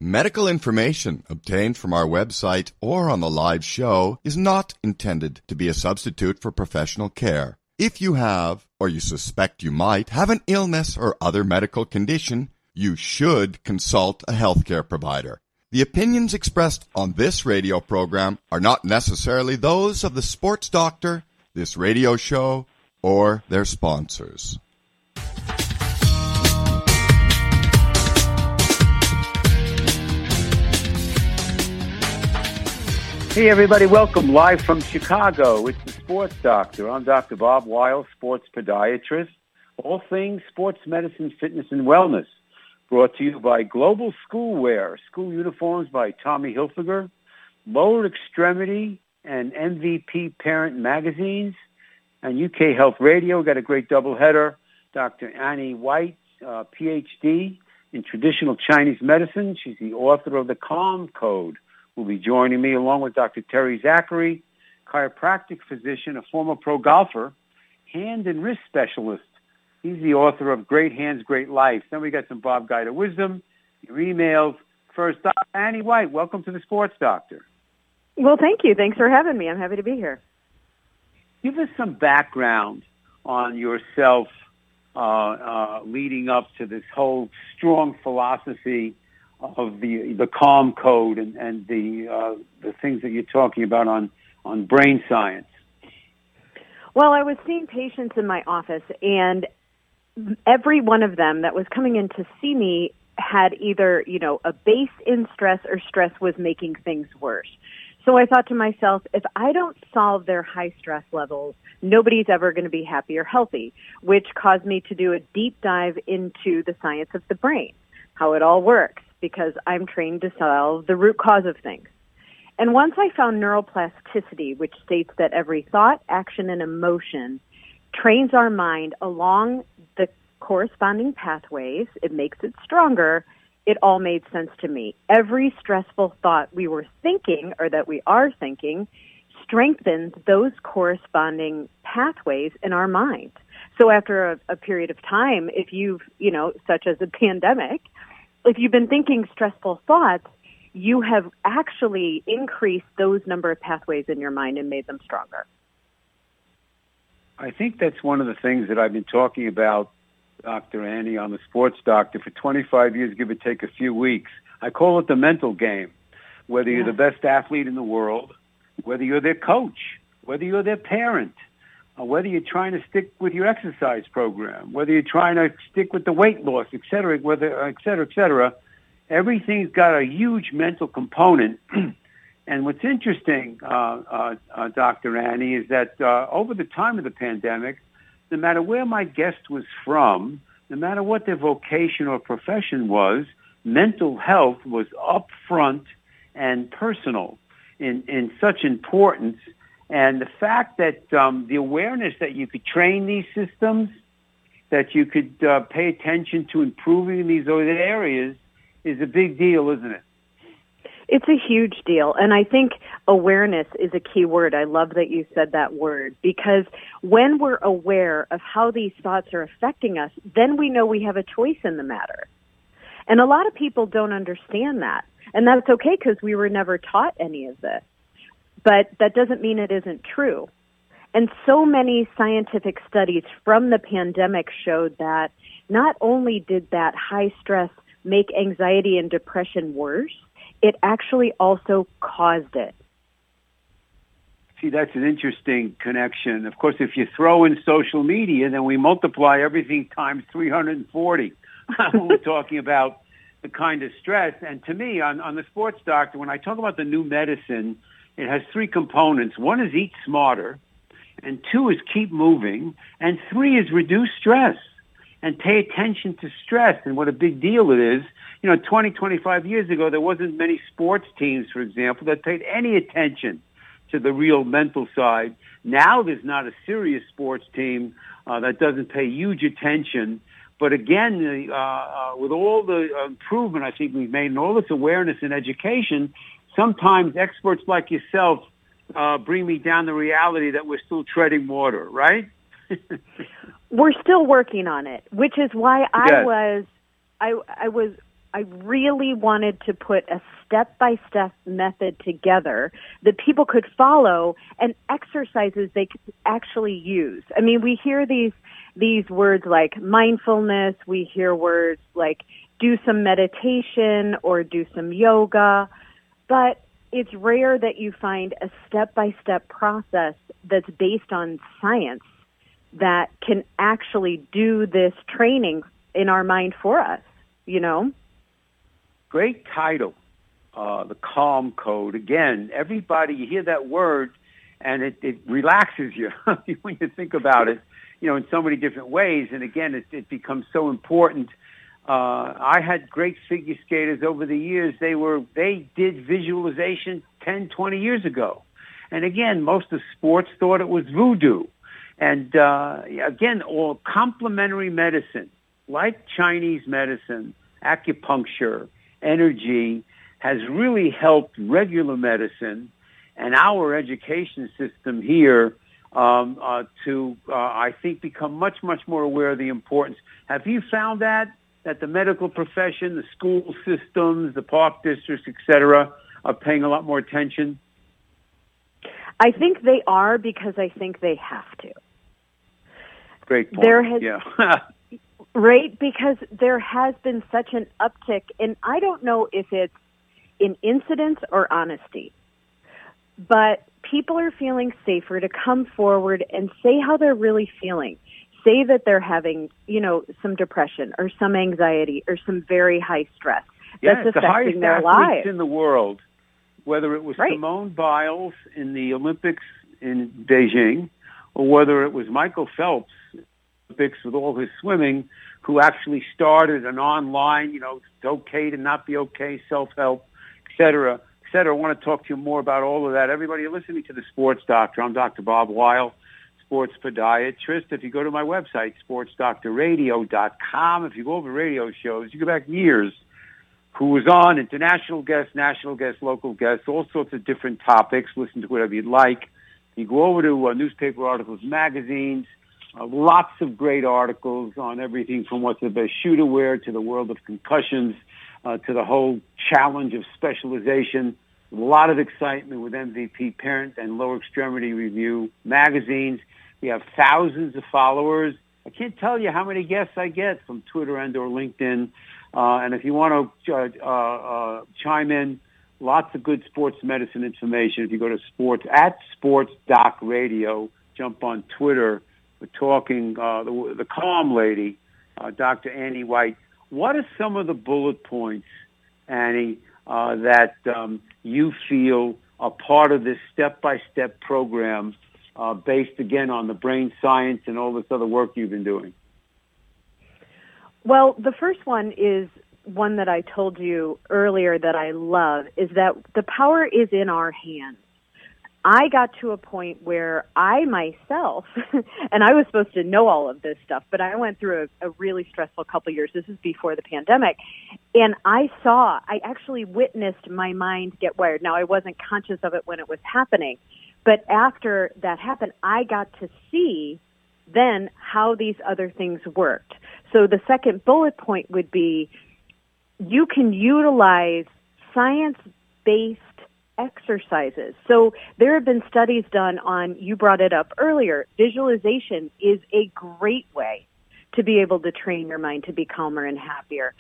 Medical information obtained from our website or on the live show is not intended to be a substitute for professional care. If you have, or you suspect you might, have an illness or other medical condition, you should consult a healthcare provider. The opinions expressed on this radio program are not necessarily those of the sports doctor, this radio show, or their sponsors. Hey, everybody. Welcome live from Chicago. It's the Sports Doctor. I'm Dr. Bob Weil, sports podiatrist. All things sports medicine, fitness, and wellness. Brought to you by Global Schoolwear, school uniforms by Tommy Hilfiger, Lower Extremity and MVP Parent magazines, and UK Health Radio. We've got a great doubleheader. Dr. Annie White, PhD in traditional Chinese medicine. She's the author of the Calm Code. Will be joining me along with Dr. Terry Zachary, chiropractic physician, a former pro golfer, hand and wrist specialist. He's the author of Great Hands, Great Life. Then we got some Bob Guida wisdom, your emails. First, Dr. Annie White, welcome to the Sports Doctor. Well, thank you. Thanks for having me. I'm happy to be here. Give us some background on yourself leading up to this whole strong philosophy of the Calm Code and the things that you're talking about on brain science. Well, I was seeing patients in my office, and every one of them that was coming in to see me had either, a base in stress or stress was making things worse. So I thought to myself, if I don't solve their high stress levels, nobody's ever going to be happy or healthy, which caused me to do a deep dive into the science of the brain, how it all works, because I'm trained to solve the root cause of things. And once I found neuroplasticity, which states that every thought, action, and emotion trains our mind along the corresponding pathways, it makes it stronger, it all made sense to me. Every stressful thought we were thinking, or that we are thinking, strengthens those corresponding pathways in our mind. So after a period of time, if you've, such as a pandemic, if you've been thinking stressful thoughts, you have actually increased those number of pathways in your mind and made them stronger. I think that's one of the things that I've been talking about, Dr. Annie, on the Sports Doctor for 25 years, give or take a few weeks. I call it the mental game. Whether you're the best athlete in the world, whether you're their coach, whether you're their parent, whether you're trying to stick with your exercise program, whether you're trying to stick with the weight loss, et cetera, et cetera, everything's got a huge mental component. And what's interesting, Dr. Annie, is that over the time of the pandemic, no matter where my guest was from, no matter what their vocation or profession was, mental health was up front and personal in such importance. And the fact that the awareness that you could train these systems, that you could pay attention to improving these other areas is a big deal, isn't it? It's a huge deal. And I think awareness is a key word. I love that you said that word, because when we're aware of how these thoughts are affecting us, then we know we have a choice in the matter. And a lot of people don't understand that. And that's okay, because we were never taught any of this. But that doesn't mean it isn't true. And so many scientific studies from the pandemic showed that not only did that high stress make anxiety and depression worse, it actually also caused it. See, that's an interesting connection. Of course, if you throw in social media, then we multiply everything times 340 when we're talking about the kind of stress. And to me, on the Sports Doctor, when I talk about the new medicine, it has three components. One is eat smarter, and two is keep moving, and three is reduce stress and pay attention to stress and what a big deal it is. 20, 25 years ago, there wasn't many sports teams, for example, that paid any attention to the real mental side. Now there's not a serious sports team that doesn't pay huge attention. But again, with all the improvement I think we've made and all this awareness and education, sometimes experts like yourself bring me down the reality that we're still treading water, right? We're still working on it, which is why I was I really wanted to put a step-by-step method together that people could follow and exercises they could actually use. I mean, we hear these words like mindfulness, we hear words like do some meditation or do some yoga, but it's rare that you find a step-by-step process that's based on science that can actually do this training in our mind for us, you know? Great title, the Calm Code. Again, everybody, you hear that word, and it relaxes you when you think about it, you know, in so many different ways. And again, it becomes so important. I had great figure skaters over the years. They did visualization 10, 20 years ago. And again, most of sports thought it was voodoo. And again, all complementary medicine, like Chinese medicine, acupuncture, energy, has really helped regular medicine and our education system here to, I think, become much, much more aware of the importance. Have you found that the medical profession, the school systems, the park districts, et cetera, are paying a lot more attention? I think they are, because I think they have to. Great point. Right, because there has been such an uptick, and I don't know if it's in incidence or honesty, but people are feeling safer to come forward and say how they're really feeling. Say that they're having, you know, some depression or some anxiety or some very high stress that's affecting their lives. The highest athletes in the world, whether it was Simone Biles in the Olympics in Beijing, or whether it was Michael Phelps Olympics with all his swimming, who actually started an online, you know, it's okay to not be okay, self-help, et cetera, et cetera. I want to talk to you more about all of that. Everybody, you're listening to The Sports Doctor. I'm Dr. Bob Weil, sports podiatrist. If you go to my website, sportsdoctorradio.com, if you go over radio shows, you go back years, who was on, international guests, national guests, local guests, all sorts of different topics. Listen to whatever you'd like. You go over to newspaper articles, magazines, lots of great articles on everything from what's the best shoe to wear to the world of concussions to the whole challenge of specialization. A lot of excitement with MVP Parent and Lower Extremity Review magazines. We have thousands of followers. I can't tell you how many guests I get from Twitter and or LinkedIn. And if you want to chime in, lots of good sports medicine information. If you go to Sports Doc Radio, jump on Twitter. We're talking the Calm Lady, Dr. Annie White. What are some of the bullet points, Annie, that you feel are part of this step-by-step program based, again, on the brain science and all this other work you've been doing? Well, the first one is one that I told you earlier that I love, is that the power is in our hands. I got to a point where I myself, and I was supposed to know all of this stuff, but I went through a really stressful couple of years. This is before the pandemic. And I actually witnessed my mind get wired. Now, I wasn't conscious of it when it was happening, but after that happened, I got to see then how these other things worked. So the second bullet point would be you can utilize science-based exercises. So there have been studies done on, you brought it up earlier, visualization is a great way to be able to train your mind to be calmer and happier.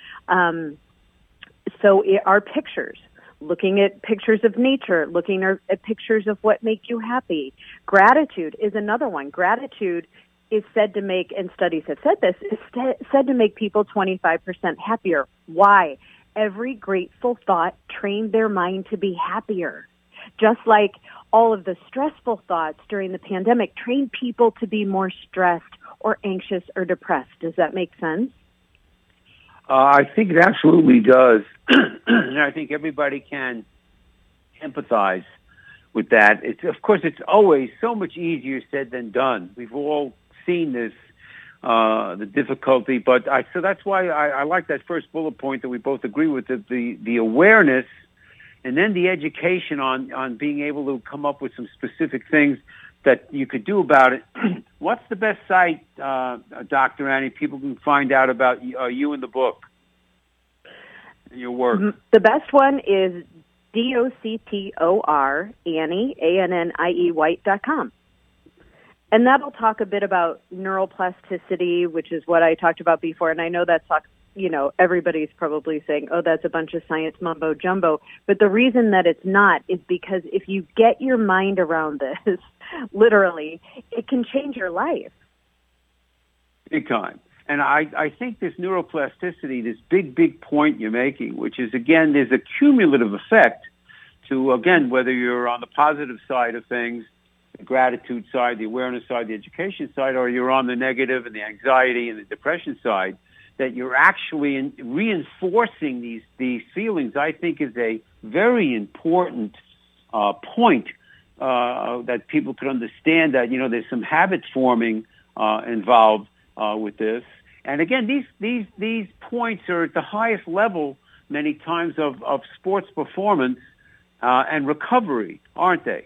So our pictures, looking at pictures of nature, looking at pictures of what make you happy. Gratitude is another one. Gratitude is said to make, and studies have said this, is said to make people 25% happier. Why? Every grateful thought trained their mind to be happier. Just like all of the stressful thoughts during the pandemic trained people to be more stressed or anxious or depressed. Does that make sense? I think it absolutely does. And I think everybody can empathize with that. Of course, it's always so much easier said than done. We've all seen this, the difficulty, but so that's why I like that first bullet point that we both agree with, the awareness and then the education on being able to come up with some specific things that you could do about it. What's the best site, Dr. Annie, people can find out about you and the book? Your work. The best one is DOCTOR, Annie, ANNIE White.com. And that'll talk a bit about neuroplasticity, which is what I talked about before. And I know that's, everybody's probably saying, oh, that's a bunch of science mumbo jumbo. But the reason that it's not is because if you get your mind around this, literally, it can change your life. Big time. And I think this neuroplasticity, this big point you're making, which is, again, there's a cumulative effect to, again, whether you're on the positive side of things, the gratitude side, the awareness side, the education side, or you're on the negative and the anxiety and the depression side, that you're actually reinforcing these feelings, I think is a very important point that people could understand that, there's some habit forming involved with this. And again, these points are at the highest level many times of sports performance and recovery, aren't they?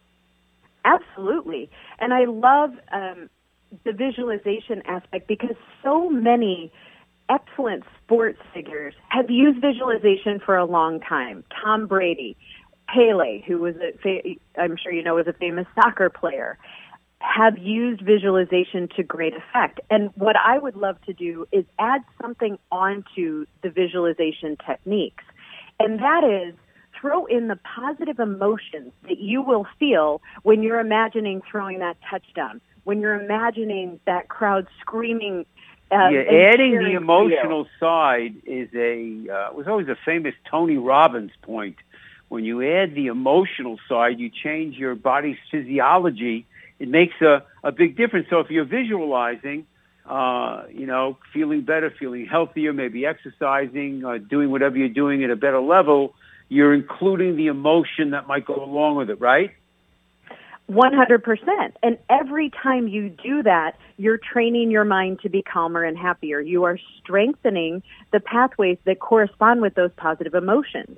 Absolutely. And I love the visualization aspect because so many excellent sports figures have used visualization for a long time. Tom Brady, Pele, who was I'm sure you know was a famous soccer player, have used visualization to great effect. And what I would love to do is add something onto the visualization techniques. And that is throw in the positive emotions that you will feel when you're imagining throwing that touchdown, when you're imagining that crowd screaming. Adding the emotional side is was always a famous Tony Robbins point. When you add the emotional side, you change your body's physiology. It makes a big difference. So if you're visualizing, feeling better, feeling healthier, maybe exercising, doing whatever you're doing at a better level, you're including the emotion that might go along with it, right? 100%. And every time you do that, you're training your mind to be calmer and happier. You are strengthening the pathways that correspond with those positive emotions.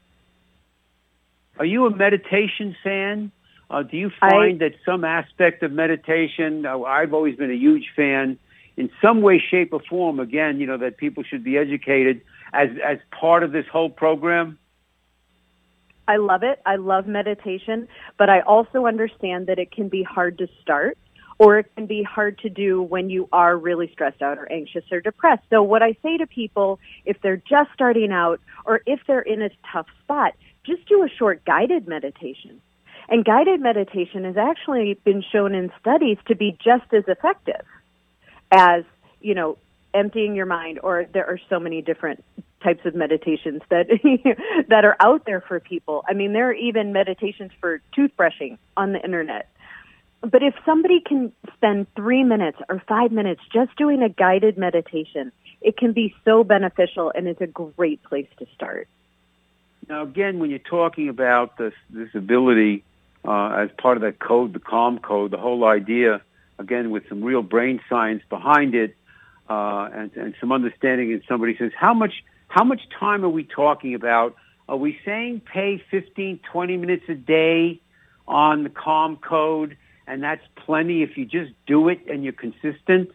Are you a meditation fan? Do you find that some aspect of meditation, I've always been a huge fan, in some way, shape, or form, again, that people should be educated as part of this whole program? I love it. I love meditation, but I also understand that it can be hard to start, or it can be hard to do when you are really stressed out or anxious or depressed. So what I say to people, if they're just starting out or if they're in a tough spot, just do a short guided meditation. And guided meditation has actually been shown in studies to be just as effective as, emptying your mind, or there are so many different types of meditations that that are out there for people. I mean, there are even meditations for toothbrushing on the internet. But if somebody can spend 3 minutes or 5 minutes just doing a guided meditation, it can be so beneficial, and it's a great place to start. Now, again, when you're talking about this ability as part of that code, the Calm Code, the whole idea, again, with some real brain science behind it, and some understanding, and somebody says, how much time are we talking about? Are we saying pay 15, 20 minutes a day on the Calm Code, and that's plenty if you just do it and you're consistent?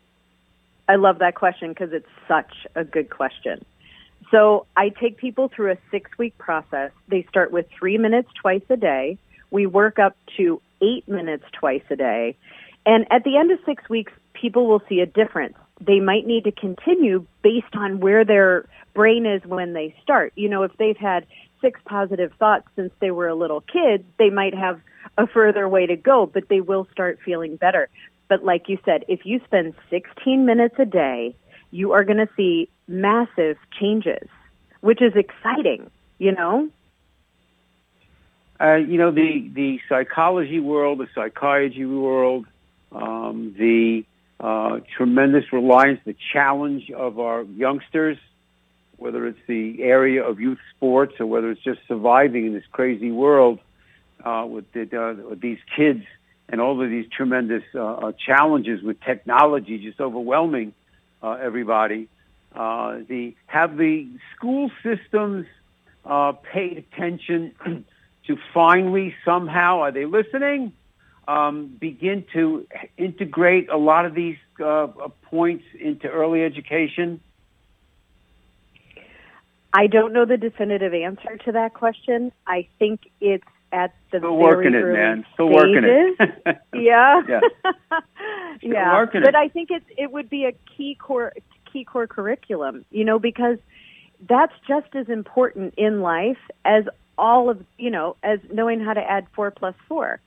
I love that question because it's such a good question. So I take people through a 6-week process. They start with 3 minutes twice a day. We work up to 8 minutes twice a day. And at the end of 6 weeks, people will see a difference. They might need to continue based on where their brain is when they start. If they've had 6 positive thoughts since they were a little kid, they might have a further way to go, but they will start feeling better. But like you said, if you spend 16 minutes a day, you are going to see massive changes, which is exciting, The psychology world, the psychiatry world, the tremendous reliance, the challenge of our youngsters, whether it's the area of youth sports or whether it's just surviving in this crazy world with these kids and all of these tremendous challenges with technology just overwhelming everybody. Have the school systems paid attention to finally somehow, are they listening, begin to integrate a lot of these points into early education? I don't know the definitive answer to that question. I think it's at the Still very working it, early man. Still stages. working it. Yeah. Yeah. Working But it. I think it would be a key core curriculum, because that's just as important in life as all of, as knowing how to add 4 plus 4.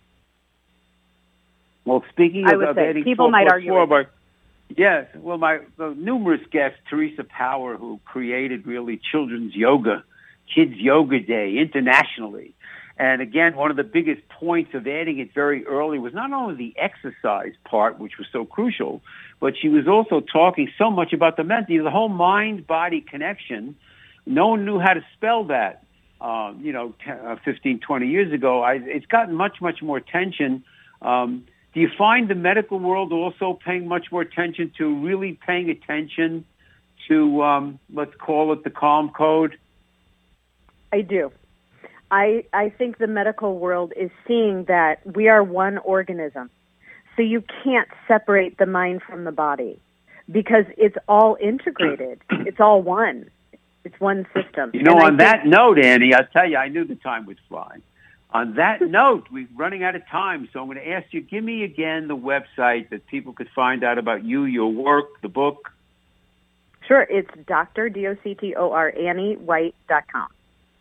Well, speaking I of would say adding people 4 might plus argue 4, with but yes, well, the numerous guests, Teresa Power, who created really children's yoga, Kids Yoga Day internationally. And again, one of the biggest points of adding it very early was not only the exercise part, which was so crucial, but she was also talking so much about the mental, the whole mind-body connection. No one knew how to spell that, 15, 20 years ago. It's gotten much, much more attention. Do you find the medical world also paying much more attention to really paying attention to, let's call it the Calm Code? I do. I think the medical world is seeing that we are one organism. So you can't separate the mind from the body because it's all integrated. It's all one. It's one system. On that note, Annie, I'll tell you, I knew the time would fly. On that note, we're running out of time, so I'm going to ask you, give me again the website that people could find out about you, your work, the book. Sure, it's Dr. DOCTOR AnnieWhite.com.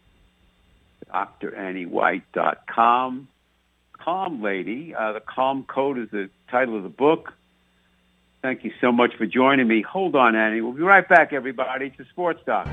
DrAnnieWhite.com. Calm Lady. The Calm Code is the title of the book. Thank you so much for joining me. Hold on, Annie. We'll be right back, everybody, to Sports Doctor.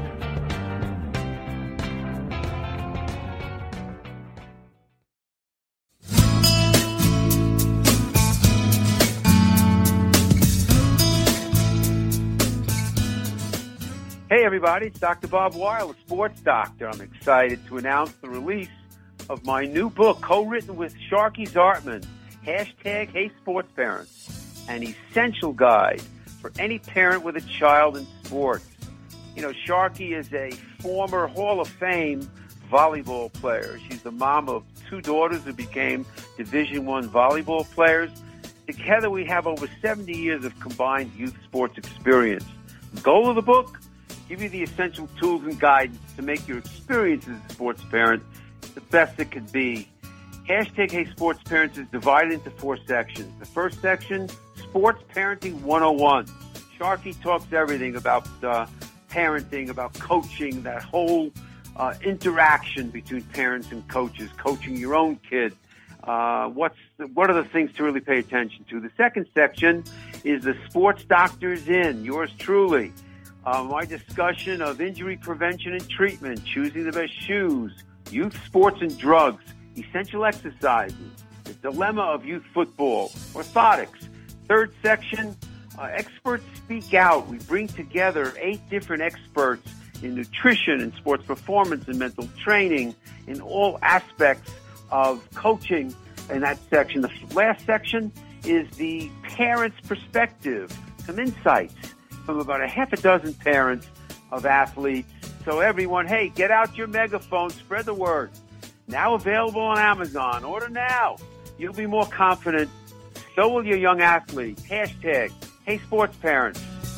Hey, everybody, it's Dr. Bob Weil, a sports doctor. I'm excited to announce the release of my new book, co-written with Sharky Zartman, hashtag Hey Sports Parents, an essential guide for any parent with a child in sports. Sharky is a former Hall of Fame volleyball player. She's the mom of 2 daughters who became Division I volleyball players. Together, we have over 70 years of combined youth sports experience. The goal of the book? Give you the essential tools and guidance to make your experience as a sports parent the best it could be. Hashtag Hey Sports Parents is divided into 4 sections. The first section, Sports Parenting 101. Sharky talks everything about parenting, about coaching, that whole interaction between parents and coaches, coaching your own kid. What are the things to really pay attention to? The second section is the Sports Doctor's In, yours truly. My discussion of injury prevention and treatment, choosing the best shoes, youth sports and drugs, essential exercises, the dilemma of youth football, orthotics. Third section, experts speak out. We bring together 8 different experts in nutrition and sports performance and mental training in all aspects of coaching in that section. The last section is the parent's perspective, some insights from about a half a dozen parents of athletes. So everyone, hey, get out your megaphone, spread the word. Now available on Amazon. Order now. You'll be more confident. So will your young athlete. Hashtag Hey Sports Parents.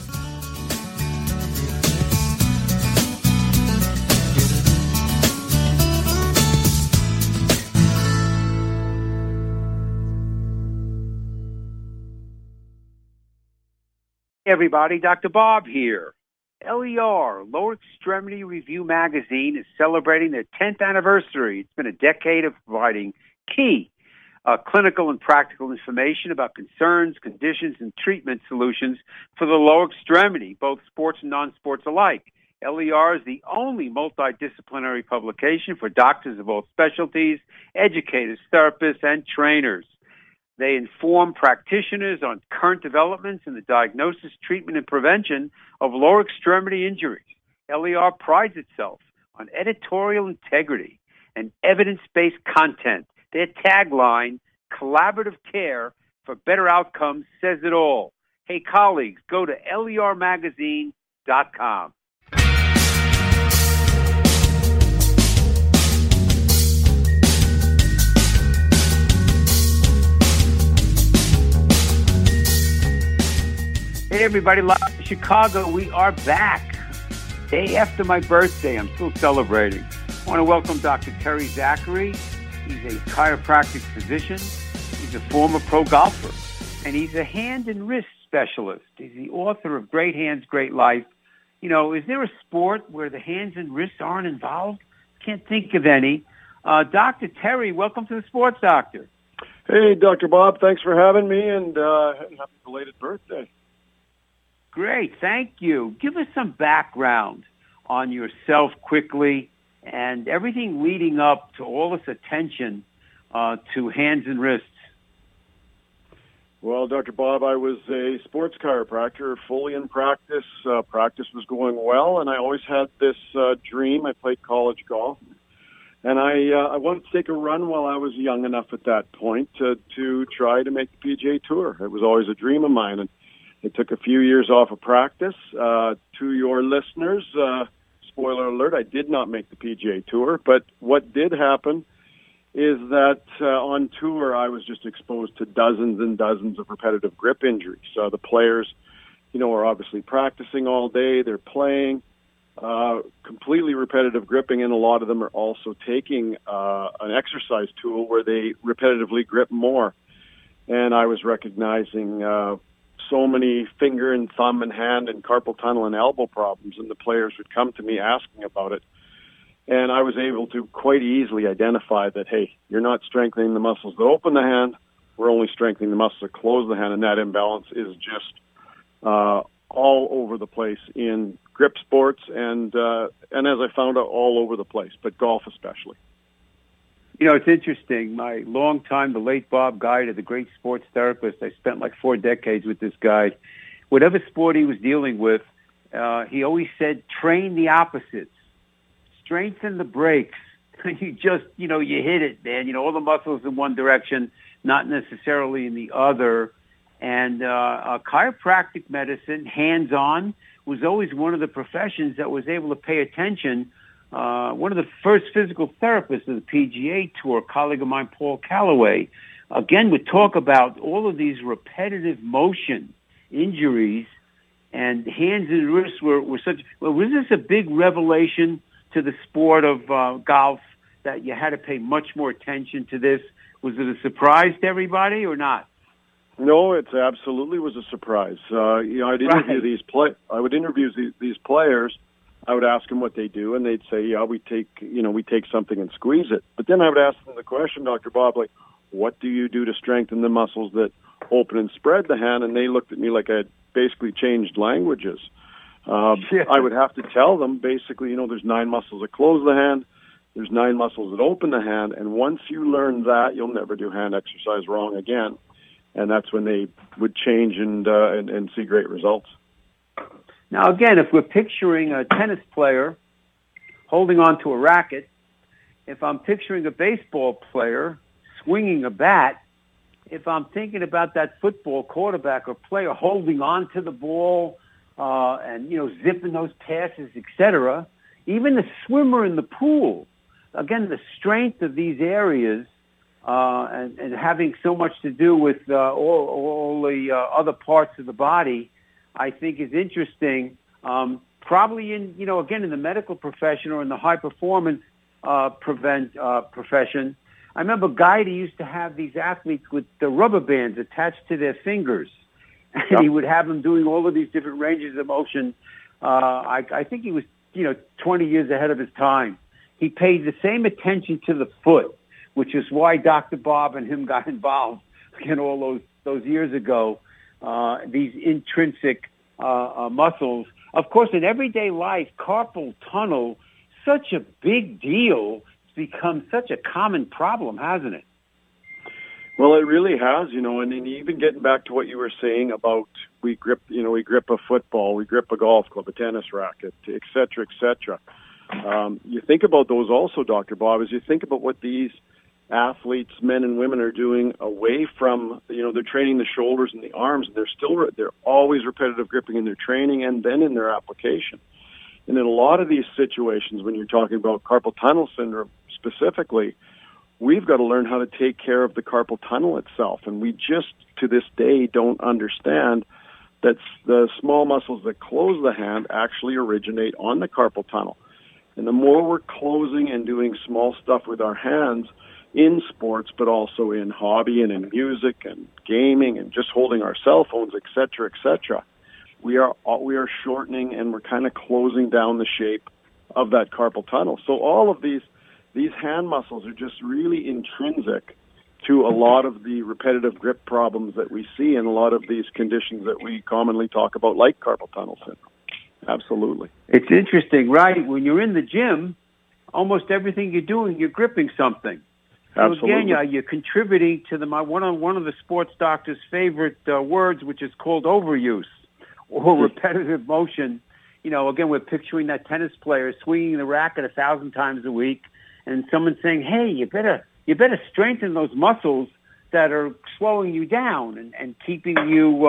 Hey everybody, Dr. Bob here. LER, Lower Extremity Review Magazine, is celebrating their 10th anniversary. It's been a decade of providing key clinical and practical information about concerns, conditions, and treatment solutions for the lower extremity, both sports and non-sports alike. LER is the only multidisciplinary publication for doctors of all specialties, educators, therapists, and trainers. They inform practitioners on current developments in the diagnosis, treatment, and prevention of lower extremity injuries. LER prides itself on editorial integrity and evidence-based content. Their tagline, collaborative care for better outcomes, says it all. Hey, colleagues, go to lermagazine.com. Hey, everybody, live in Chicago, we are back. day after my birthday. I'm still celebrating. I want to welcome Dr. Terry Zachary. He's a chiropractic physician. He's a former pro golfer, and he's a hand and wrist specialist. He's the author of Great Hands, Great Life. You know, is there a sport where the hands and wrists aren't involved? Can't think of any. Dr. Terry, welcome to the Sports Doctor. Hey, Dr. Bob, thanks for having me, and happy belated birthday. Great, thank you. Give us some background on yourself quickly and everything leading up to all this attention to hands and wrists. Well, Dr. Bob, I was a sports chiropractor, fully in practice. Practice was going well, and I always had this dream. I played college golf, and I wanted to take a run while I was young enough at that point to try to make the PGA Tour. It was always a dream of mine, and it took a few years off of practice. To your listeners, spoiler alert, I did not make the PGA Tour, but what did happen is that on tour I was just exposed to dozens and dozens of repetitive grip injuries. The players, are obviously practicing all day, they're playing, completely repetitive gripping, and a lot of them are also taking an exercise tool where they repetitively grip more. And I was recognizing so many finger and thumb and hand and carpal tunnel and elbow problems, and the players would come to me asking about it. And I was able to quite easily identify that, hey, you're not strengthening the muscles that open the hand, we're only strengthening the muscles that close the hand, and that imbalance is just all over the place in grip sports and as I found out, all over the place, but golf especially. It's interesting. My long time, the late Bob Guida, the great sports therapist, I spent like 4 decades with this guy. Whatever sport he was dealing with, he always said, train the opposites. Strengthen the brakes. You just, you hit it, man. All the muscles in one direction, not necessarily in the other. And chiropractic medicine, hands-on, was always one of the professions that was able to pay attention. One of the first physical therapists of the PGA Tour, a colleague of mine, Paul Calloway, again would talk about all of these repetitive motion injuries, and hands and wrists were such. Well, was this a big revelation to the sport of golf that you had to pay much more attention to this? Was it a surprise to everybody or not? No, it absolutely was a surprise. I'd interview I would interview these players. I would ask them what they do, and they'd say, "Yeah, we take something and squeeze it." But then I would ask them the question, Dr. Bob, like, "What do you do to strengthen the muscles that open and spread the hand?" And they looked at me like I had basically changed languages. I would have to tell them, basically, there's 9 muscles that close the hand, there's 9 muscles that open the hand, and once you learn that, you'll never do hand exercise wrong again. And that's when they would change and see great results. Now, again, if we're picturing a tennis player holding onto a racket, if I'm picturing a baseball player swinging a bat, if I'm thinking about that football quarterback or player holding on to the ball and, zipping those passes, etc., even the swimmer in the pool, again, the strength of these areas and having so much to do with all the other parts of the body, I think is interesting. Probably in the medical profession or in the high performance profession. I remember Guida used to have these athletes with the rubber bands attached to their fingers, and he would have them doing all of these different ranges of motion. I think he was 20 years ahead of his time. He paid the same attention to the foot, which is why Dr. Bob and him got involved again all those years ago. These intrinsic muscles. Of course, in everyday life, carpal tunnel, such a big deal. It's become such a common problem, hasn't it? Well, it really has, and even getting back to what you were saying about we grip a football, we grip a golf club, a tennis racket, et cetera, et cetera. You think about those also, Dr. Bob, as you think about what these athletes, men and women, are doing away from, they're training the shoulders and the arms, and they're always repetitive gripping in their training and then in their application. And in a lot of these situations, when you're talking about carpal tunnel syndrome specifically, we've got to learn how to take care of the carpal tunnel itself. And we just, to this day, don't understand That's the small muscles that close the hand actually originate on the carpal tunnel. And the more we're closing and doing small stuff with our hands in sports, but also in hobby and in music and gaming and just holding our cell phones, et cetera, we are shortening and we're kind of closing down the shape of that carpal tunnel. So all of these hand muscles are just really intrinsic to a lot of the repetitive grip problems that we see and a lot of these conditions that we commonly talk about, like carpal tunnel syndrome. Absolutely. It's interesting, right? When you're in the gym, almost everything you're doing, you're gripping something. So Absolutely. again, you're contributing to one of the sports doctor's favorite words, which is called overuse or repetitive motion. You know, again, we're picturing that tennis player swinging the racket 1,000 times a week, and someone saying, "Hey, you better strengthen those muscles that are slowing you down and keeping you,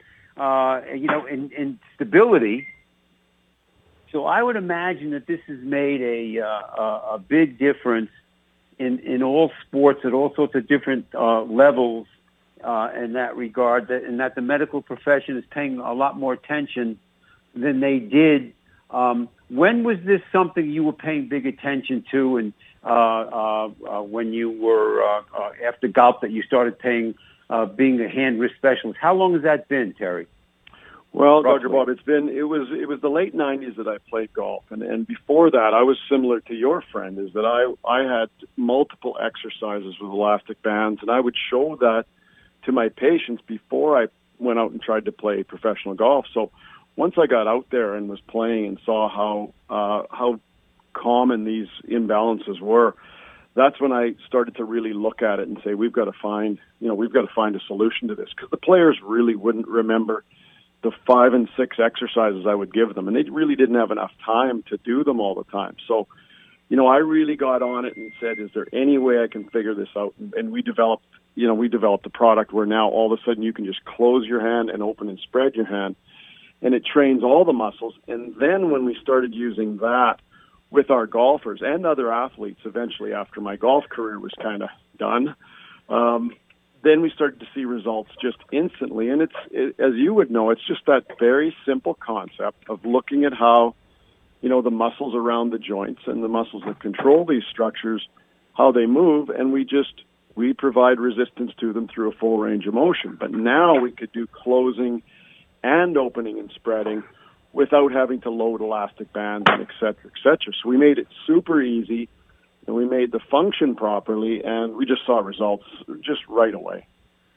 in stability." So I would imagine that this has made a big difference in all sports at all sorts of different levels in that regard, and that the medical profession is paying a lot more attention than they did. When was this something you were paying big attention to, and when you were after golf that you started being a hand wrist specialist? How long has that been, Terry? Well, Roughly. Dr. Bob, it was the late 90s that I played golf, and before that, I was similar to your friend, is that I had multiple exercises with elastic bands, and I would show that to my patients before I went out and tried to play professional golf. So once I got out there and was playing and saw how common these imbalances were, that's when I started to really look at it and say, we've got to find a solution to this, because the players really wouldn't remember the 5 and 6 exercises I would give them, and they really didn't have enough time to do them all the time. So, I really got on it and said, is there any way I can figure this out? And we developed a product where now all of a sudden you can just close your hand and open and spread your hand, and it trains all the muscles. And then when we started using that with our golfers and other athletes, eventually after my golf career was kind of done, then we started to see results just instantly. And as you would know, it's just that very simple concept of looking at how, the muscles around the joints and the muscles that control these structures, how they move, and we provide resistance to them through a full range of motion. But now we could do closing and opening and spreading without having to load elastic bands and et cetera. So we made it super easy, and we made the function properly, and we just saw results just right away.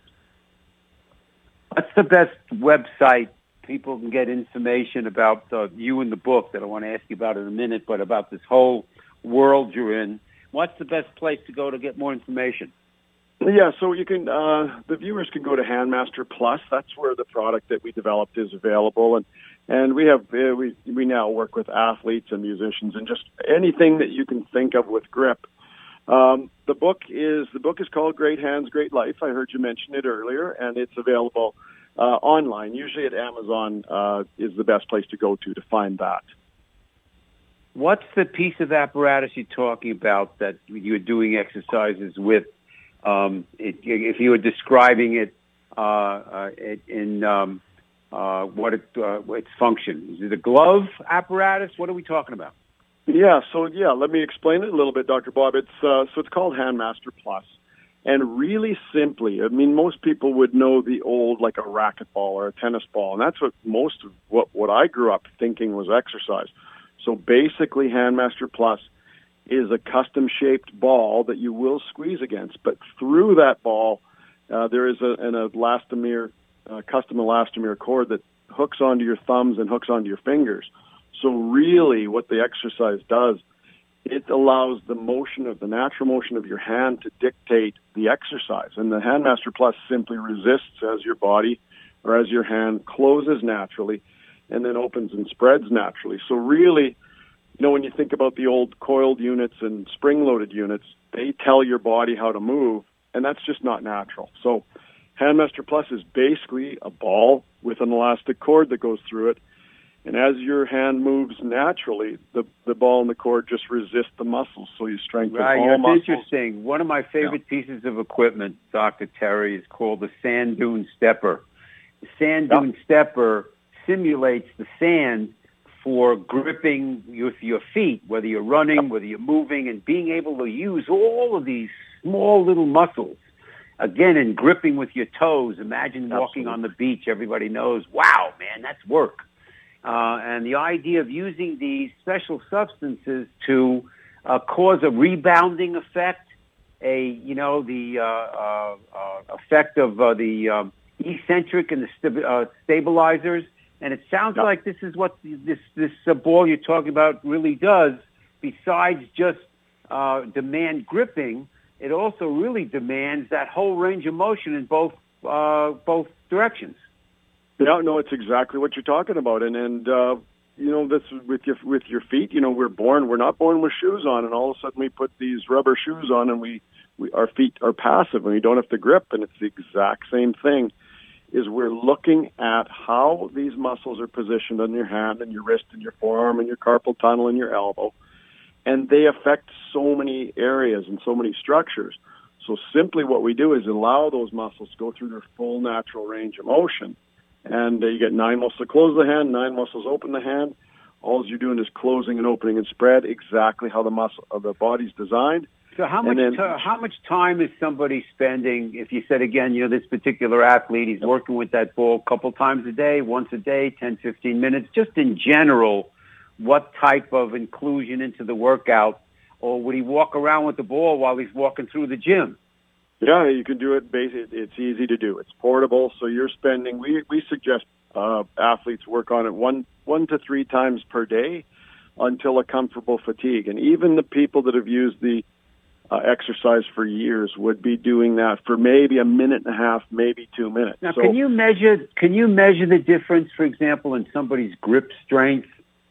What's the best website people can get information about you and the book that I want to ask you about in a minute, but about this whole world you're in? What's the best place to go to get more information? Yeah, so you can, the viewers can go to Handmaster Plus. That's where the product that we developed is available. And we have, we now work with athletes and musicians and just anything that you can think of with grip. The book is called Great Hands, Great Life. I heard you mention it earlier, and it's available online. Usually at Amazon is the best place to go to find that. What's the piece of apparatus you're talking about that you're doing exercises with? If you were describing it in its function, is it a glove apparatus? What are we talking about? Yeah, let me explain it a little bit, Dr. Bob. It's called Handmaster Plus. And really simply, most people would know the old, like a racquetball or a tennis ball, and that's what most of what I grew up thinking was exercise. So basically, Handmaster Plus is a custom-shaped ball that you will squeeze against, but through that ball, there is an elastomer, custom elastomer cord that hooks onto your thumbs and hooks onto your fingers. So really, what the exercise does, it allows the natural motion of your hand to dictate the exercise. And the Handmaster Plus simply resists as your body or as your hand closes naturally and then opens and spreads naturally. So really, when you think about the old coiled units and spring-loaded units, they tell your body how to move, and that's just not natural. So Handmaster Plus is basically a ball with an elastic cord that goes through it. And as your hand moves naturally, the ball and the cord just resist the muscles, so you strengthen all muscles. It's interesting. One of my favorite pieces of equipment, Dr. Terry, is called the Sand Dune Stepper. The sand dune stepper simulates the sand for gripping with your feet, whether you're running, whether you're moving, and being able to use all of these small little muscles. Again, in gripping with your toes. Imagine walking on the beach. Everybody knows, wow, man, that's work. And the idea of using these special substances to cause a rebounding effect, the effect of the eccentric and the stabilizers. And it sounds like this is what this ball you're talking about really does. Besides just demand gripping, it also really demands that whole range of motion in both directions. Yeah, no, it's exactly what you're talking about, and this with your feet. We're not born with shoes on, and all of a sudden we put these rubber shoes on, and our feet are passive, and we don't have to grip, and it's the exact same thing. Is we're looking at how these muscles are positioned on your hand and your wrist and your forearm and your carpal tunnel and your elbow. And they affect so many areas and so many structures. So simply what we do is allow those muscles to go through their full natural range of motion. And you get 9 muscles that close the hand, 9 muscles open the hand. All you're doing is closing and opening and spread exactly how the body's designed. So how much time is somebody spending, if you said, again, this particular athlete, he's working with that ball a couple times a day, once a day, 10, 15 minutes, just in general, what type of inclusion into the workout, or would he walk around with the ball while he's walking through the gym? Yeah, you can do it. It's easy to do. It's portable, so you're spending. We suggest athletes work on it one to 3 times per day until a comfortable fatigue. And even the people that have used the exercise for years would be doing that for maybe a minute and a half, maybe 2 minutes. Now, can you measure the difference, for example, in somebody's grip strength?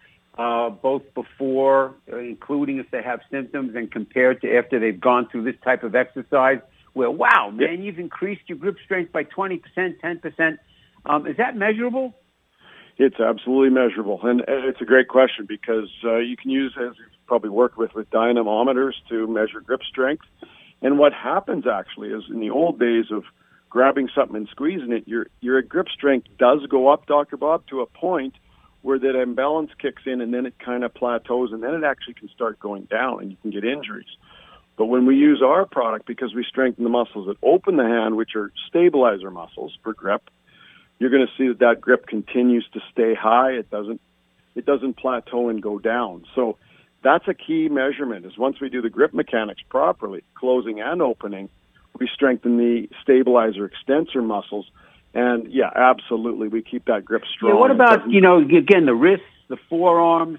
Both before, including if they have symptoms, and compared to after they've gone through this type of exercise, where, wow, man, you've increased your grip strength by 20%, 10%. Is that measurable? It's absolutely measurable. And it's a great question because you can use, as you've probably worked with dynamometers to measure grip strength. And what happens actually is in the old days of grabbing something and squeezing it, your grip strength does go up, Dr. Bob, to a point where that imbalance kicks in, and then it kind of plateaus, and then it actually can start going down, and you can get injuries. But when we use our product, because we strengthen the muscles that open the hand, which are stabilizer muscles for grip, you're going to see that grip continues to stay high. It doesn't plateau and go down. So that's a key measurement, is once we do the grip mechanics properly, closing and opening, we strengthen the stabilizer extensor muscles. And, yeah, absolutely, we keep that grip strong. Yeah, what about, again, the wrists, the forearms,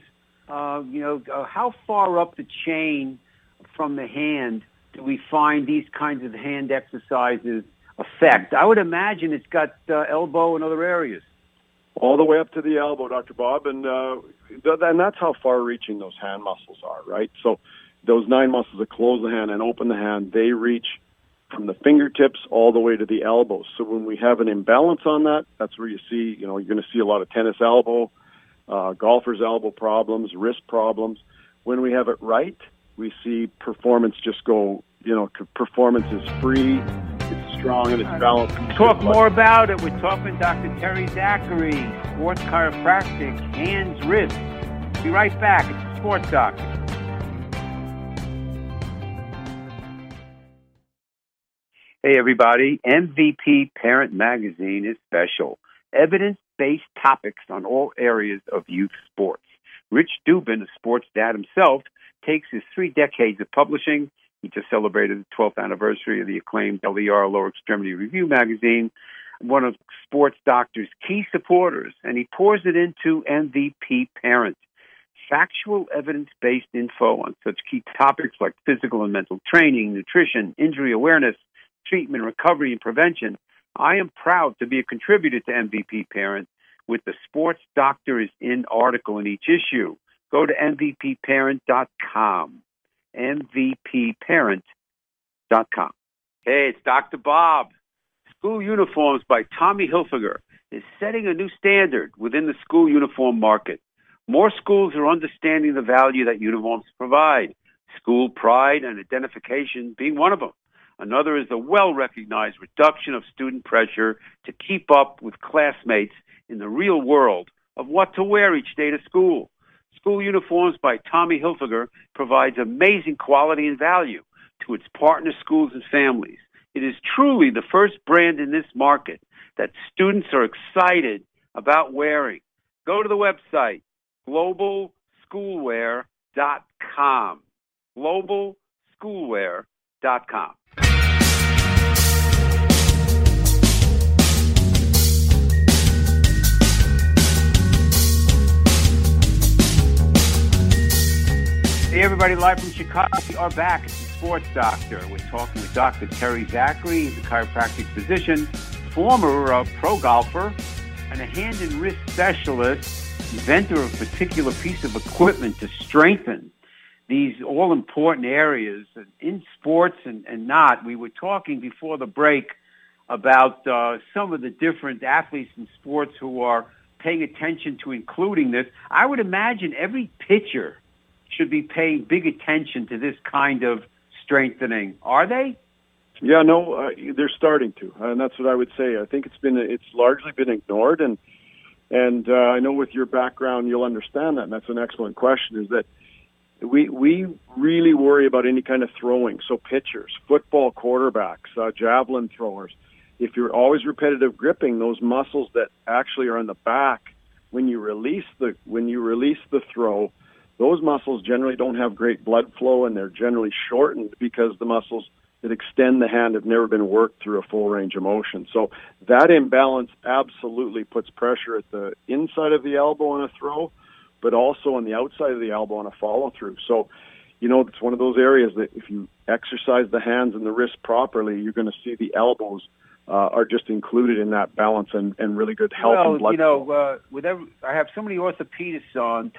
how far up the chain from the hand do we find these kinds of hand exercises affect? I would imagine it's got elbow and other areas. All the way up to the elbow, Dr. Bob, and that's how far-reaching those hand muscles are, right? So those 9 muscles that close the hand and open the hand, they reach from the fingertips all the way to the elbows. So when we have an imbalance on that, that's where you see, you're going to see a lot of tennis elbow, golfer's elbow problems, wrist problems. When we have it right, we see performance just go, performance is free, it's strong, and it's balanced. Talk more about it. We're talking to Dr. Terry Zachary, sports chiropractic, hands, wrists. Be right back. It's the Sports Doctor. Hey, everybody. MVP Parent Magazine is special. Evidence-based topics on all areas of youth sports. Rich Dubin, a sports dad himself, takes his 3 decades of publishing. He just celebrated the 12th anniversary of the acclaimed LER, Lower Extremity Review magazine, one of Sports Doctor's key supporters, and he pours it into MVP Parent. Factual, evidence-based info on such key topics like physical and mental training, nutrition, injury awareness, treatment, recovery, and prevention. I am proud to be a contributor to MVP Parent with the Sports Doctor is in article in each issue. Go to MVPparent.com. MVPparent.com. Hey, it's Dr. Bob. School Uniforms by Tommy Hilfiger is setting a new standard within the school uniform market. More schools are understanding the value that uniforms provide, school pride and identification being one of them. Another is the well-recognized reduction of student pressure to keep up with classmates in the real world of what to wear each day to school. School Uniforms by Tommy Hilfiger provides amazing quality and value to its partner schools and families. It is truly the first brand in this market that students are excited about wearing. Go to the website, globalschoolwear.com. globalschoolwear.com. Hey, everybody, live from Chicago. We are back. It's the Sports Doctor. We're talking with Dr. Terry Zachary. He's a chiropractic physician, former pro golfer, and a hand and wrist specialist, inventor of a particular piece of equipment to strengthen these all-important areas in sports and not. We were talking before the break about some of the different athletes in sports who are paying attention to including this. I would imagine every pitcher should be paying big attention to this kind of strengthening. Are they? Yeah, no, they're starting to, and that's what I would say. I think it's largely been ignored, and I know with your background you'll understand that, and that's an excellent question, is that we really worry about any kind of throwing. So pitchers, football quarterbacks, javelin throwers, if you're always repetitive gripping, those muscles that actually are in the back, when you release the throw, those muscles generally don't have great blood flow, and they're generally shortened because the muscles that extend the hand have never been worked through a full range of motion. So that imbalance absolutely puts pressure at the inside of the elbow on a throw, but also on the outside of the elbow on a follow-through. So, it's one of those areas that if you exercise the hands and the wrist properly, you're going to see the elbows are just included in that balance and really good health and blood flow. I have so many orthopedists on.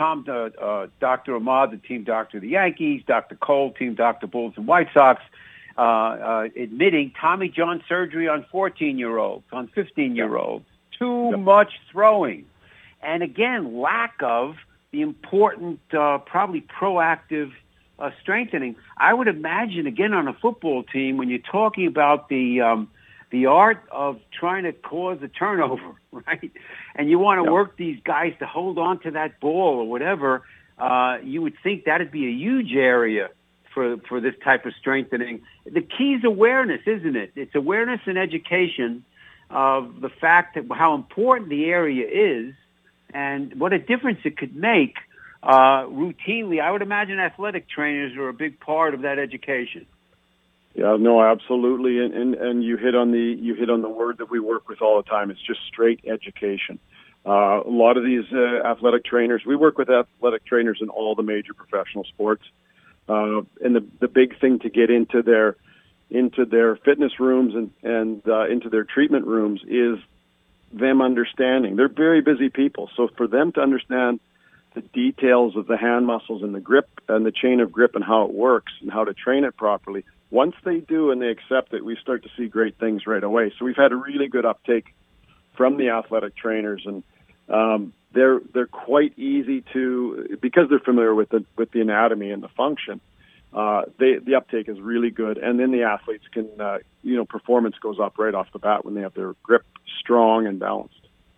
Dr. Ahmad, the team doctor of the Yankees, Dr. Cole, team doctor Bulls and White Sox, admitting Tommy John surgery on 14-year-olds, on 15-year-olds. Too much throwing. And again, lack of the important, probably proactive strengthening. I would imagine, again, on a football team, when you're talking about the art of trying to cause a turnover, right? And you want to work these guys to hold on to that ball or whatever, you would think that would be a huge area for this type of strengthening. The key is awareness, isn't it? It's awareness and education of the fact that how important the area is and what a difference it could make routinely. I would imagine athletic trainers are a big part of that education. Yeah, no, absolutely, and you hit on the word that we work with all the time. It's just straight education. A lot of these athletic trainers, we work with athletic trainers in all the major professional sports, and the big thing to get into their fitness rooms and into their treatment rooms is them understanding. They're very busy people, so for them to understand the details of the hand muscles and the grip and the chain of grip and how it works and how to train it properly. Once they do and they accept it, we start to see great things right away. So we've had a really good uptake from the athletic trainers, and they're quite easy to, because they're familiar with the anatomy and the function. The uptake is really good, and then the athletes can performance goes up right off the bat when they have their grip strong and balanced.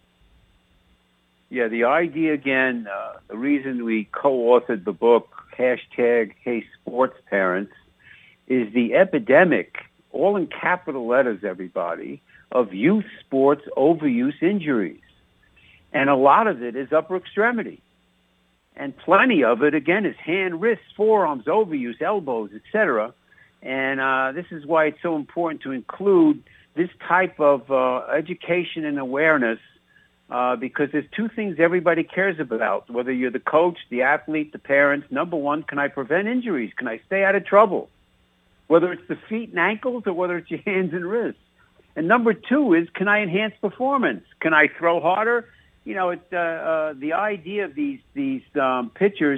Yeah, the idea again, the reason we co-authored the book #HeySportsParents is the epidemic, all in capital letters, everybody, of youth sports overuse injuries. And a lot of it is upper extremity. And plenty of it, again, is hand, wrists, forearms, overuse, elbows, etc. And this is why it's so important to include this type of education and awareness because there's two things everybody cares about, whether you're the coach, the athlete, the parents. Number one, can I prevent injuries? Can I stay out of trouble? Whether it's the feet and ankles or whether it's your hands and wrists. And number two is, can I enhance performance? Can I throw harder? The idea of these pitchers,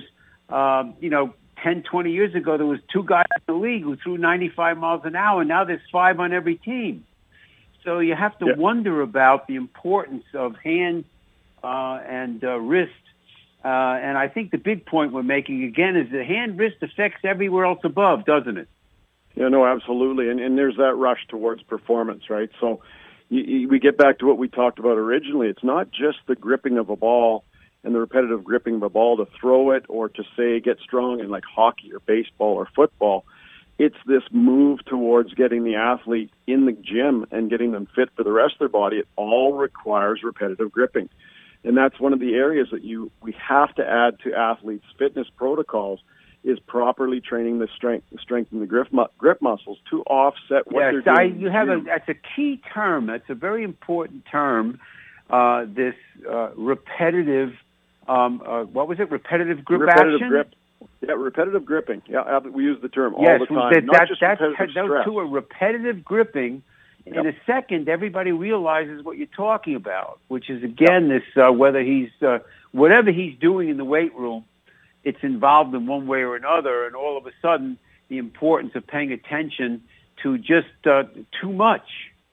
10, 20 years ago, there was two guys in the league who threw 95 miles an hour. Now there's 5 on every team. So you have to wonder about the importance of hand and wrist. And I think the big point we're making, again, is the hand-wrist affects everywhere else above, doesn't it? Yeah, no, absolutely. And there's that rush towards performance, right? So we get back to what we talked about originally. It's not just the gripping of a ball and the repetitive gripping of a ball to throw it or to, say, get strong in like hockey or baseball or football. It's this move towards getting the athlete in the gym and getting them fit for the rest of their body. It all requires repetitive gripping. And that's one of the areas that we have to add to athletes' fitness protocols is properly training the strength and the grip muscles to offset what they're doing. That's a key term. That's a very important term. This repetitive, what was it? Repetitive grip action? Grip. Yeah, repetitive gripping. Yeah, we use the term all the time. Those two are repetitive gripping. Yep. In a second, everybody realizes what you're talking about, which is, again, this whether he's whatever he's doing in the weight room, it's involved in one way or another, and all of a sudden, the importance of paying attention to just too much.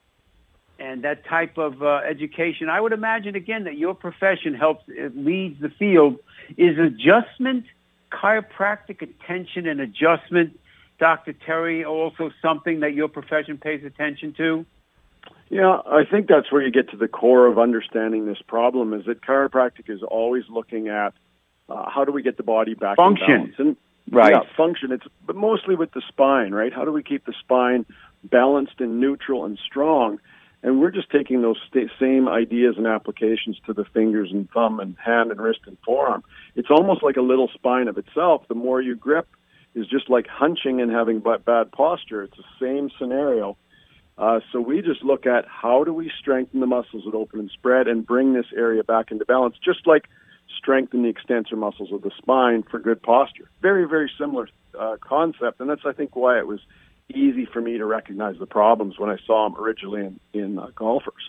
And that type of education, I would imagine, again, that your profession leads the field, is adjustment, chiropractic attention and adjustment, Dr. Terry, also something that your profession pays attention to? Yeah, I think that's where you get to the core of understanding this problem, is that chiropractic is always looking at how do we get the body back in balance. And, right. Yeah, function. But mostly with the spine, right? How do we keep the spine balanced and neutral and strong? And we're just taking those same ideas and applications to the fingers and thumb and hand and wrist and forearm. It's almost like a little spine of itself. The more you grip is just like hunching and having bad posture. It's the same scenario. So we just look at how do we strengthen the muscles that open and spread and bring this area back into balance, just like strengthen the extensor muscles of the spine for good posture. Very, very similar concept. And that's, I think, why it was easy for me to recognize the problems when I saw them originally in golfers.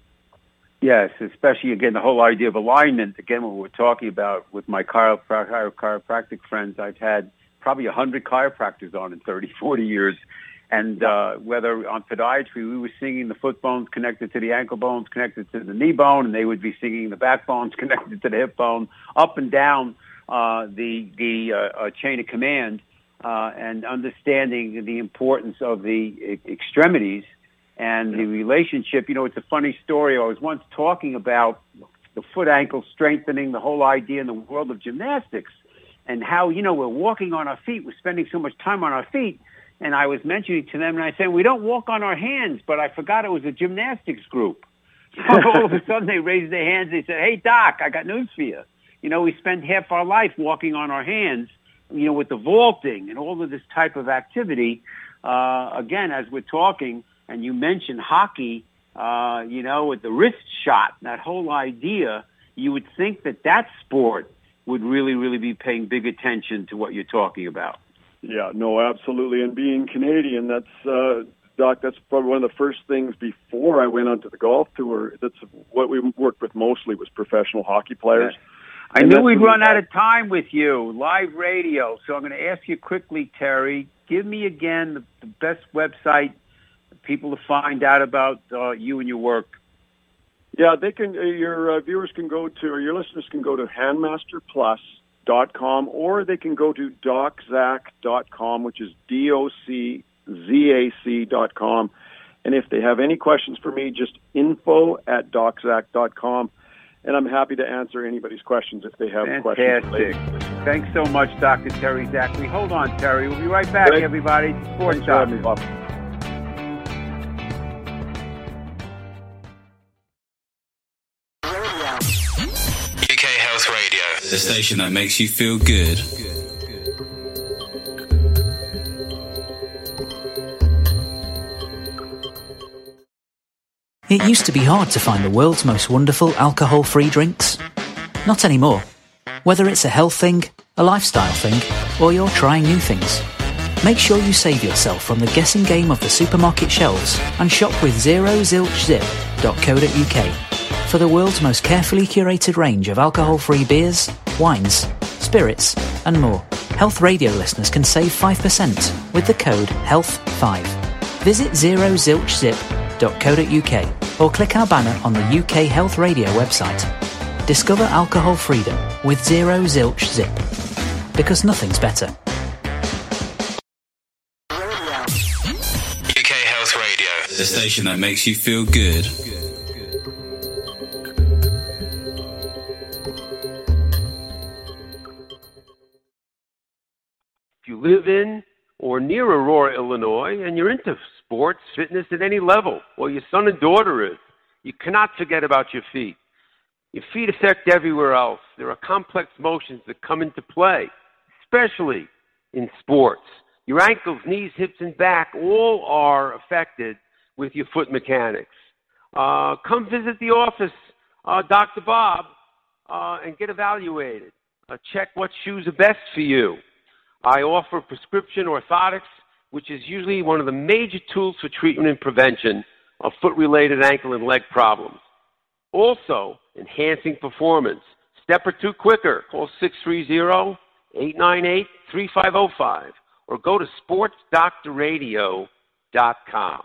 Yes, especially, again, the whole idea of alignment. Again, what we're talking about with my chiropractic friends, I've had probably 100 chiropractors on in 30, 40 years. And whether on podiatry, we were singing the foot bones connected to the ankle bones, connected to the knee bone, and they would be singing the back bones connected to the hip bone, up and down the chain of command. And understanding the importance of the extremities and the relationship. You know, it's a funny story. I was once talking about the foot ankle strengthening, the whole idea in the world of gymnastics, and how, you know, we're walking on our feet. We're spending so much time on our feet. And I was mentioning to them, and I said, we don't walk on our hands, but I forgot it was a gymnastics group. So all of a sudden they raised their hands. They said, hey, Doc, I got news for you. You know, we spend half our life walking on our hands, you know, with the vaulting and all of this type of activity. Again, as we're talking, and you mentioned hockey, you know, with the wrist shot, that whole idea, you would think that sport would really, really be paying big attention to what you're talking about. Yeah, no, absolutely. And being Canadian, that's, Doc, that's probably one of the first things before I went onto the golf tour. That's what we worked with mostly was professional hockey players. Yeah. I knew we'd run out of time with you, live radio. So I'm going to ask you quickly, Terry, give me again the best website for people to find out about you and your work. Yeah, they can. Your viewers can go to, or your listeners can go to handmasterplus.com, or they can go to doczac.com, which is DOCZAC.com. And if they have any questions for me, just info@doczac.com. And I'm happy to answer anybody's questions if they have questions. Fantastic. Thanks so much, Dr. Terry Zachary. Hold on, Terry. We'll be right back, everybody. Sports Talk. UK Health Radio, the station that makes you feel good. It used to be hard to find the world's most wonderful alcohol-free drinks. Not anymore. Whether it's a health thing, a lifestyle thing, or you're trying new things, make sure you save yourself from the guessing game of the supermarket shelves and shop with ZeroZilchZip.co.uk for the world's most carefully curated range of alcohol-free beers, wines, spirits, and more. Health Radio listeners can save 5% with the code HEALTH5. Visit ZeroZilchZip.co.uk or click our banner on the UK Health Radio website. Discover alcohol freedom with Zero Zilch Zip, because nothing's better. the station that makes you feel good. If you live in or near Aurora, Illinois, and you're into sports, fitness at any level, or your son and daughter is, you cannot forget about your feet. Your feet affect everywhere else. There are complex motions that come into play, especially in sports. Your ankles, knees, hips, and back all are affected with your foot mechanics. Come visit the office, Dr. Bob, and get evaluated. Check what shoes are best for you. I offer prescription orthotics, which is usually one of the major tools for treatment and prevention of foot-related ankle and leg problems. Also, enhancing performance. Step or two quicker. Call 630-898-3505 or go to sportsdoctorradio.com.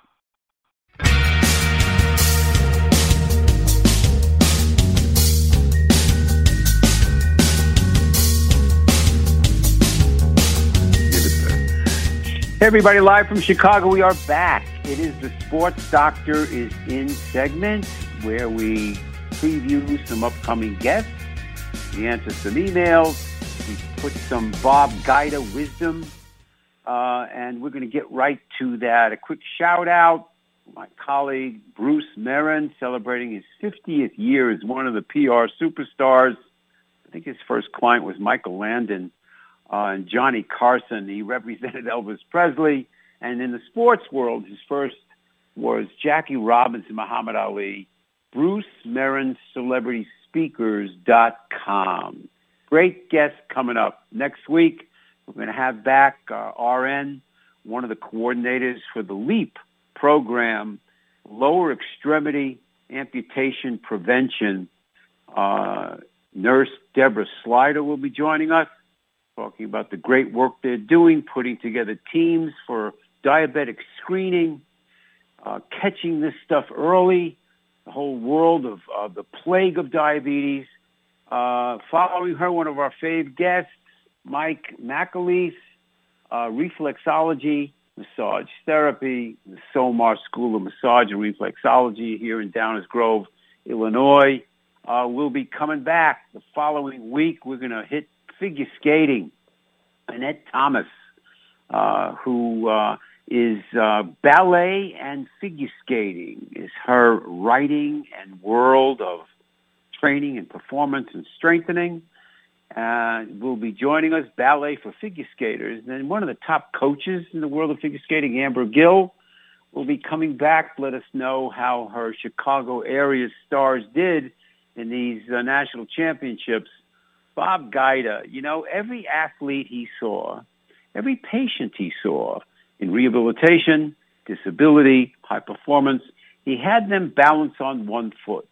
Hey everybody, live from Chicago, we are back. It is the Sports Doctor is In segment where we preview some upcoming guests, we answer some emails, we put some Bob Guida wisdom, and we're going to get right to that. A quick shout out, my colleague Bruce Marin celebrating his 50th year as one of the PR superstars. I think his first client was Michael Landon. And Johnny Carson, he represented Elvis Presley. And in the sports world, his first was Jackie Robinson, Muhammad Ali. Bruce Marin, CelebritySpeakers.com. Great guests coming up. Next week, we're going to have back RN, one of the coordinators for the LEAP program, Lower Extremity Amputation Prevention. Nurse Deborah Slider will be joining us, talking about the great work they're doing, putting together teams for diabetic screening, catching this stuff early, the whole world of the plague of diabetes. Following her, one of our fave guests, Mike McAleese, reflexology, massage therapy, the Somar School of Massage and Reflexology here in Downers Grove, Illinois. We'll be coming back the following week. We're going to hit figure skating. Annette Thomas, who is ballet and figure skating, is her writing and world of training and performance and strengthening. Will be joining us, ballet for figure skaters. And then one of the top coaches in the world of figure skating, Amber Gill, will be coming back. Let us know how her Chicago area stars did in these national championships. Bob Guida, every athlete he saw, every patient he saw in rehabilitation, disability, high performance, he had them balance on one foot.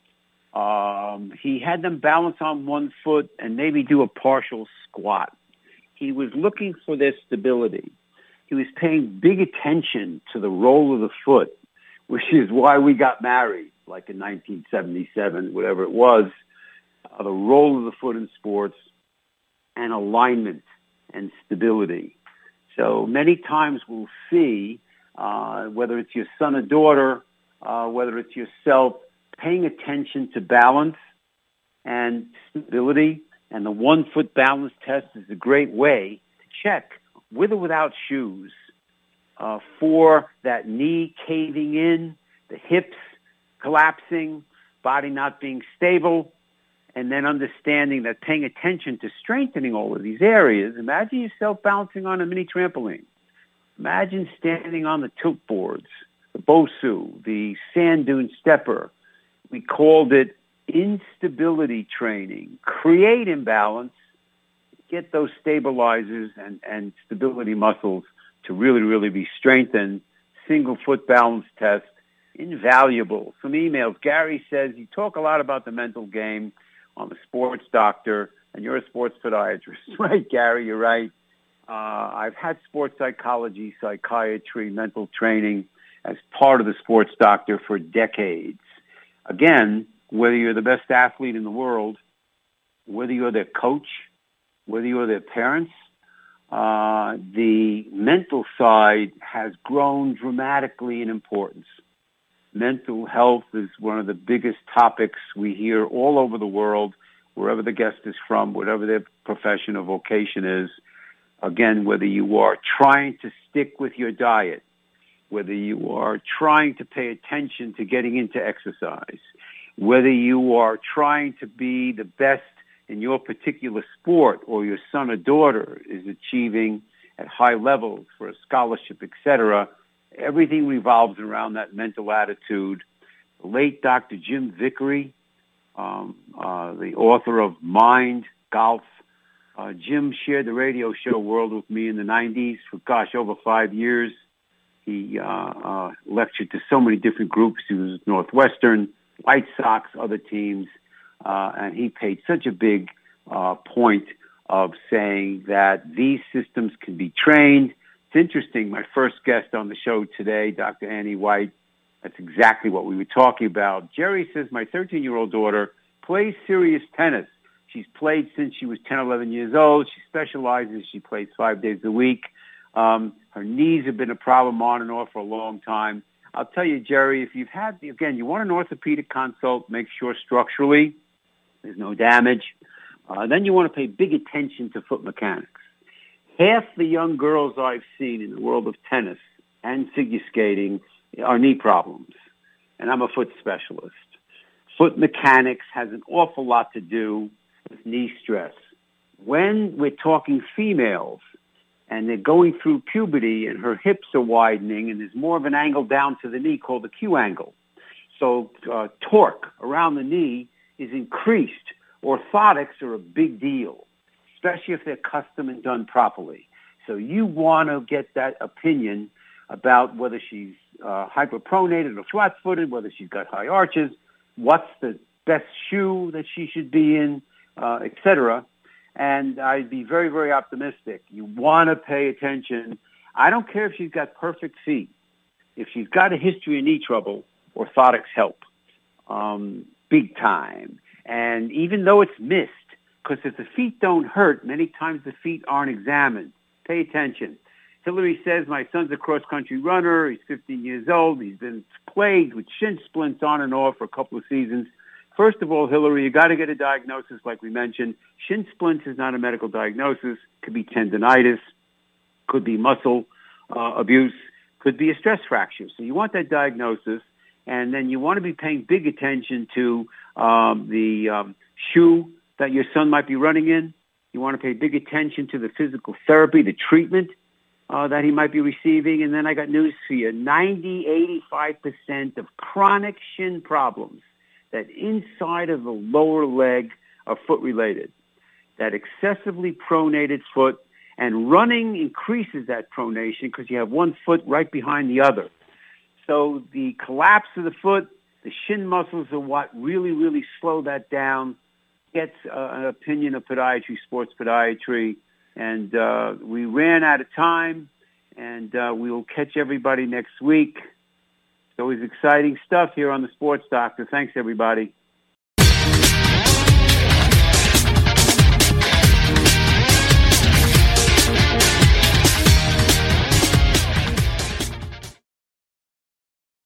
He had them balance on one foot and maybe do a partial squat. He was looking for their stability. He was paying big attention to the roll of the foot, which is why we got married, like in 1977, whatever it was. The role of the foot in sports and alignment and stability. So many times we'll see, whether it's your son or daughter, whether it's yourself, paying attention to balance and stability. And the one-foot balance test is a great way to check, with or without shoes, for that knee caving in, the hips collapsing, body not being stable, and then understanding that paying attention to strengthening all of these areas. Imagine yourself bouncing on a mini trampoline. Imagine standing on the tilt boards, the Bosu, the sand dune stepper. We called it instability training. Create imbalance, get those stabilizers and stability muscles to really, really be strengthened. Single foot balance test, invaluable. Some emails. Gary says, you talk a lot about the mental game on the Sports Doctor, and you're a sports podiatrist. Right, Gary, you're right. I've had sports psychology, psychiatry, mental training as part of the Sports Doctor for decades. Again, whether you're the best athlete in the world, whether you're their coach, whether you're their parents, the mental side has grown dramatically in importance. Mental health is one of the biggest topics we hear all over the world, wherever the guest is from, whatever their profession or vocation is. Again, whether you are trying to stick with your diet, whether you are trying to pay attention to getting into exercise, whether you are trying to be the best in your particular sport, or your son or daughter is achieving at high levels for a scholarship, etc., everything revolves around that mental attitude. The late Dr. Jim Vickery, the author of Mind, Golf, Jim shared the radio show World with me in the 90s for, over 5 years. He lectured to so many different groups. He was Northwestern, White Sox, other teams. And he paid such a big point of saying that these systems can be trained. It's interesting, my first guest on the show today, Dr. Annie White, that's exactly what we were talking about. Jerry says, my 13-year-old daughter plays serious tennis. She's played since she was 10, 11 years old. She specializes. She plays 5 days a week. Her knees have been a problem on and off for a long time. I'll tell you, Jerry, if you've had, again, you want an orthopedic consult, make sure structurally there's no damage. Then you want to pay big attention to foot mechanics. Half the young girls I've seen in the world of tennis and figure skating are knee problems, and I'm a foot specialist. Foot mechanics has an awful lot to do with knee stress. When we're talking females and they're going through puberty and her hips are widening and there's more of an angle down to the knee called the Q angle, so torque around the knee is increased. Orthotics are a big deal, especially if they're custom and done properly. So you want to get that opinion about whether she's hyperpronated or flat-footed, whether she's got high arches, what's the best shoe that she should be in, etc. And I'd be very, very optimistic. You want to pay attention. I don't care if she's got perfect feet. If she's got a history of knee trouble, orthotics help big time. And even though it's missed, because if the feet don't hurt, many times the feet aren't examined. Pay attention. Hillary says, my son's a cross-country runner. He's 15 years old. He's been plagued with shin splints on and off for a couple of seasons. First of all, Hillary, you got to get a diagnosis like we mentioned. Shin splints is not a medical diagnosis. Could be tendonitis, could be muscle abuse, could be a stress fracture. So you want that diagnosis, and then you want to be paying big attention to the shoe that your son might be running in. You want to pay big attention to the physical therapy, the treatment that he might be receiving. And then I got news for you. 85% of chronic shin problems that inside of the lower leg are foot-related. That excessively pronated foot, and running increases that pronation because you have one foot right behind the other. So the collapse of the foot, the shin muscles are what really, really slow that down, gets an opinion of podiatry, sports podiatry. And we ran out of time, and we'll catch everybody next week. It's always exciting stuff here on The Sports Doctor. Thanks, everybody.